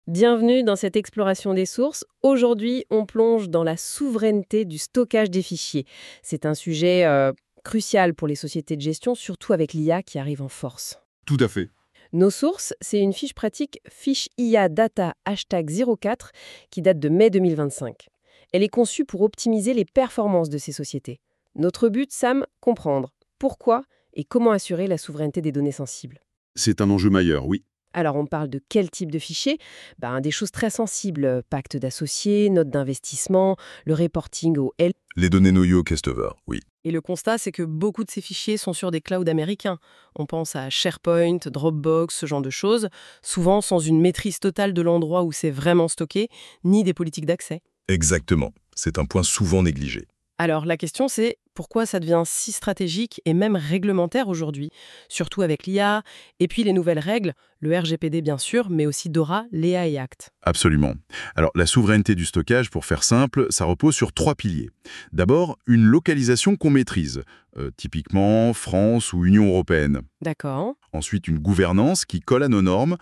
Bienvenue dans cette exploration des sources. Aujourd'hui, on plonge dans la souveraineté du stockage des fichiers. C'est un sujet crucial pour les sociétés de gestion, surtout avec l'IA qui arrive en force. Tout à fait. Nos sources, c'est une fiche pratique Fiche IA Data #04 qui date de mai 2025. Elle est conçue pour optimiser les performances de ces sociétés. Notre but, Sam, comprendre pourquoi et comment assurer la souveraineté des données sensibles. C'est un enjeu majeur, oui. Alors, on parle de quel type de fichier? Des choses très sensibles, pacte d'associés, notes d'investissement, le reporting au L. Les données noyaux Kestover, oui. Et le constat, c'est que beaucoup de ces fichiers sont sur des clouds américains. On pense à SharePoint, Dropbox, ce genre de choses, souvent sans une maîtrise totale de l'endroit où c'est vraiment stocké, ni des politiques d'accès. Exactement. C'est un point souvent négligé. Alors, la question, c'est pourquoi ça devient si stratégique et même réglementaire aujourd'hui, surtout avec l'IA, et puis les nouvelles règles, le RGPD bien sûr, mais aussi DORA, l'EA et ACT. Absolument. Alors, la souveraineté du stockage, pour faire simple, ça repose sur 3 piliers. D'abord, une localisation qu'on maîtrise, typiquement France ou Union européenne. D'accord. Ensuite, une gouvernance qui colle à nos normes,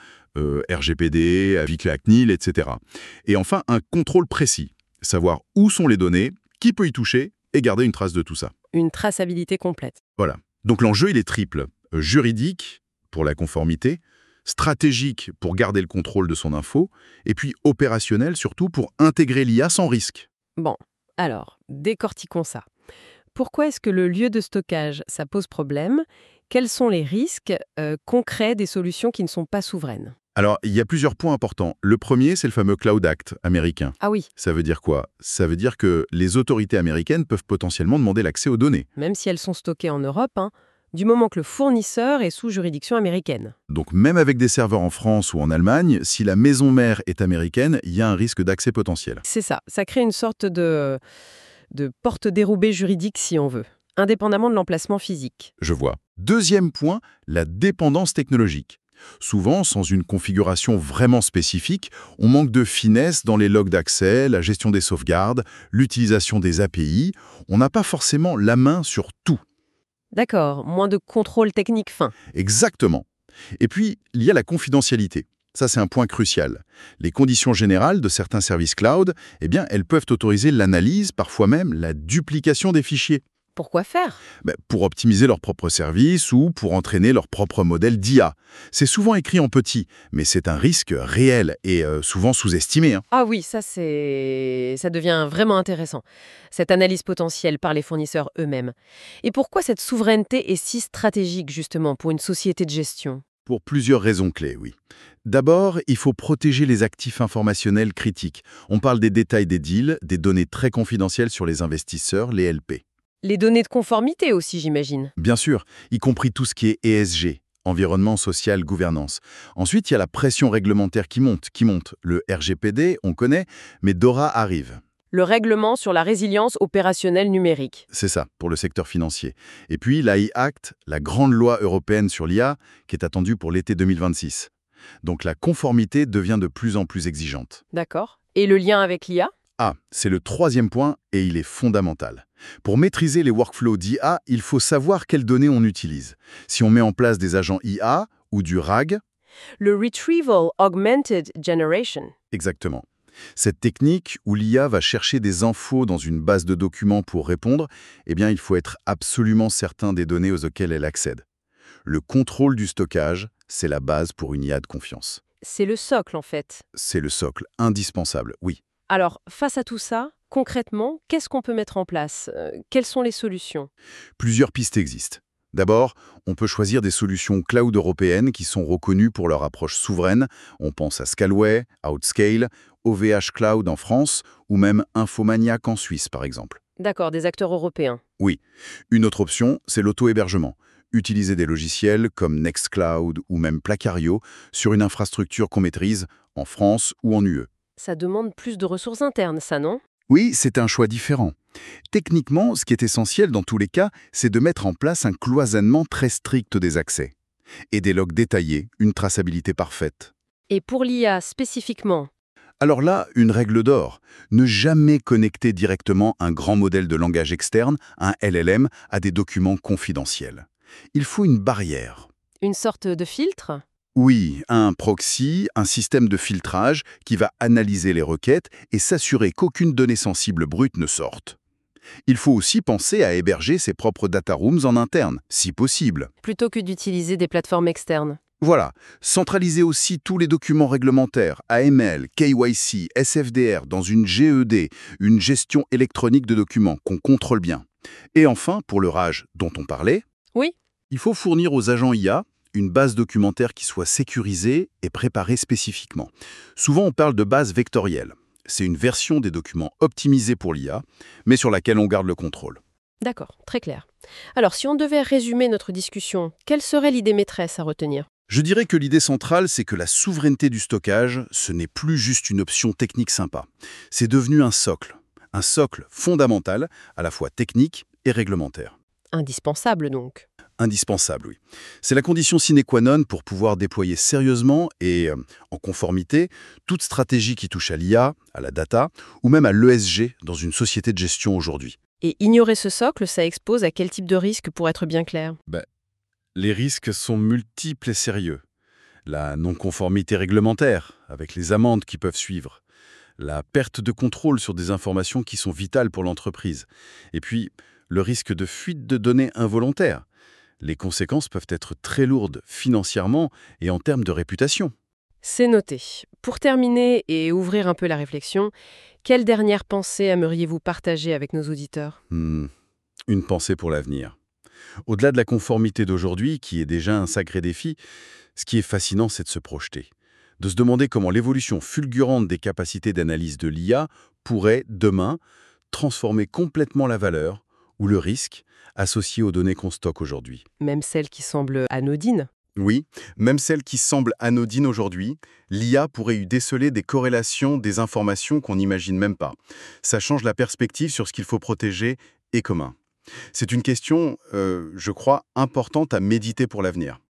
RGPD, avec la CNIL, etc. Et enfin, un contrôle précis, savoir où sont les données, qui peut y toucher et garder une trace de tout ça. Une traçabilité complète. Voilà. Donc l'enjeu, il est triple. Juridique, pour la conformité, stratégique, pour garder le contrôle de son info, et puis opérationnel, surtout, pour intégrer l'IA sans risque. Bon, alors, décortiquons ça. Pourquoi est-ce que le lieu de stockage, ça pose problème? Quels sont les risques concrets des solutions qui ne sont pas souveraines? Alors, il y a plusieurs points importants. Le premier, c'est le fameux Cloud Act américain. Ah oui, Ça veut dire quoi? Ça veut dire que les autorités américaines peuvent potentiellement demander l'accès aux données. même si elles sont stockées en Europe, du moment que le fournisseur est sous juridiction américaine. Donc même avec des serveurs en France ou en Allemagne, si la maison mère est américaine, il y a un risque d'accès potentiel. C'est ça crée une sorte de porte dérobée juridique si on veut, indépendamment de l'emplacement physique. Je vois. Deuxième point, la dépendance technologique. Souvent, sans une configuration vraiment spécifique, on manque de finesse dans les logs d'accès, la gestion des sauvegardes, l'utilisation des API. On n'a pas forcément la main sur tout. D'accord, moins de contrôle technique fin. Exactement. Et puis, il y a la confidentialité. Ça, c'est un point crucial. Les conditions générales de certains services cloud, elles peuvent autoriser l'analyse, parfois même la duplication des fichiers. Pourquoi faire? Pour optimiser leur propre service ou pour entraîner leur propre modèle d'IA. C'est souvent écrit en petit, mais c'est un risque réel et souvent sous-estimé. Ah oui, ça devient vraiment intéressant, cette analyse potentielle par les fournisseurs eux-mêmes. Et pourquoi cette souveraineté est si stratégique justement pour une société de gestion? Pour plusieurs raisons clés, oui. D'abord, il faut protéger les actifs informationnels critiques. On parle des détails des deals, des données très confidentielles sur les investisseurs, les LP. Les données de conformité aussi, j'imagine. Bien sûr, y compris tout ce qui est ESG, environnement, social, gouvernance. Ensuite, il y a la pression réglementaire qui monte. Le RGPD, on connaît, mais DORA arrive. Le règlement sur la résilience opérationnelle numérique. C'est ça, pour le secteur financier. Et puis, l'AI Act, la grande loi européenne sur l'IA, qui est attendue pour l'été 2026. Donc la conformité devient de plus en plus exigeante. D'accord. Et le lien avec l'IA? Ah, c'est le troisième point et il est fondamental. Pour maîtriser les workflows d'IA, il faut savoir quelles données on utilise. Si on met en place des agents IA ou du RAG, Le Retrieval Augmented Generation. exactement. Cette technique où l'IA va chercher des infos dans une base de documents pour répondre, il faut être absolument certain des données auxquelles elle accède. Le contrôle du stockage, c'est la base pour une IA de confiance. C'est le socle en fait. C'est le socle indispensable, oui. Alors, face à tout ça, concrètement, qu'est-ce qu'on peut mettre en place? Quelles sont les solutions? Plusieurs pistes existent. D'abord, on peut choisir des solutions cloud européennes qui sont reconnues pour leur approche souveraine. On pense à Scalway, Outscale, OVH Cloud en France ou même Infomaniac en Suisse, par exemple. D'accord, des acteurs européens. Oui. Une autre option, c'est l'auto-hébergement. Utiliser des logiciels comme Nextcloud ou même Placario sur une infrastructure qu'on maîtrise en France ou en UE. Ça demande plus de ressources internes, ça, non? Oui, c'est un choix différent. Techniquement, ce qui est essentiel dans tous les cas, c'est de mettre en place un cloisonnement très strict des accès. Et des logs détaillés, une traçabilité parfaite. Et pour l'IA spécifiquement? Alors là, une règle d'or, ne jamais connecter directement un grand modèle de langage externe, un LLM, à des documents confidentiels. Il faut une barrière. Une sorte de filtre? Oui, un proxy, un système de filtrage qui va analyser les requêtes et s'assurer qu'aucune donnée sensible brute ne sorte. Il faut aussi penser à héberger ses propres data rooms en interne, si possible. Plutôt que d'utiliser des plateformes externes. Voilà, centraliser aussi tous les documents réglementaires, AML, KYC, SFDR, dans une GED, une gestion électronique de documents qu'on contrôle bien. Et enfin, pour le RAG dont on parlait, Oui, il faut fournir aux agents IA une base documentaire qui soit sécurisée et préparée spécifiquement. Souvent, on parle de base vectorielle. C'est une version des documents optimisés pour l'IA, mais sur laquelle on garde le contrôle. d'accord, très clair. Alors, si on devait résumer notre discussion, quelle serait l'idée maîtresse à retenir? Je dirais que l'idée centrale, c'est que la souveraineté du stockage, ce n'est plus juste une option technique sympa. C'est devenu un socle fondamental, à la fois technique et réglementaire. Indispensable donc. Indispensable, oui. C'est la condition sine qua non pour pouvoir déployer sérieusement et en conformité toute stratégie qui touche à l'IA, à la data ou même à l'ESG dans une société de gestion aujourd'hui. Et ignorer ce socle, ça expose à quel type de risque pour être bien clair? Les risques sont multiples et sérieux. La non-conformité réglementaire, avec les amendes qui peuvent suivre. La perte de contrôle sur des informations qui sont vitales pour l'entreprise. Et puis, le risque de fuite de données involontaire. Les conséquences peuvent être très lourdes financièrement et en termes de réputation. C'est noté. Pour terminer et ouvrir un peu la réflexion, quelle dernière pensée aimeriez-vous partager avec nos auditeurs? Une pensée pour l'avenir. Au-delà de la conformité d'aujourd'hui, qui est déjà un sacré défi, ce qui est fascinant, c'est de se projeter. De se demander comment l'évolution fulgurante des capacités d'analyse de l'IA pourrait, demain, transformer complètement la valeur ou le risque associé aux données qu'on stocke aujourd'hui. Même celles qui semblent anodines? Oui, même celles qui semblent anodines aujourd'hui, l'IA pourrait y déceler des corrélations, des informations qu'on n'imagine même pas. Ça change la perspective sur ce qu'il faut protéger et commun. C'est une question, je crois, importante à méditer pour l'avenir.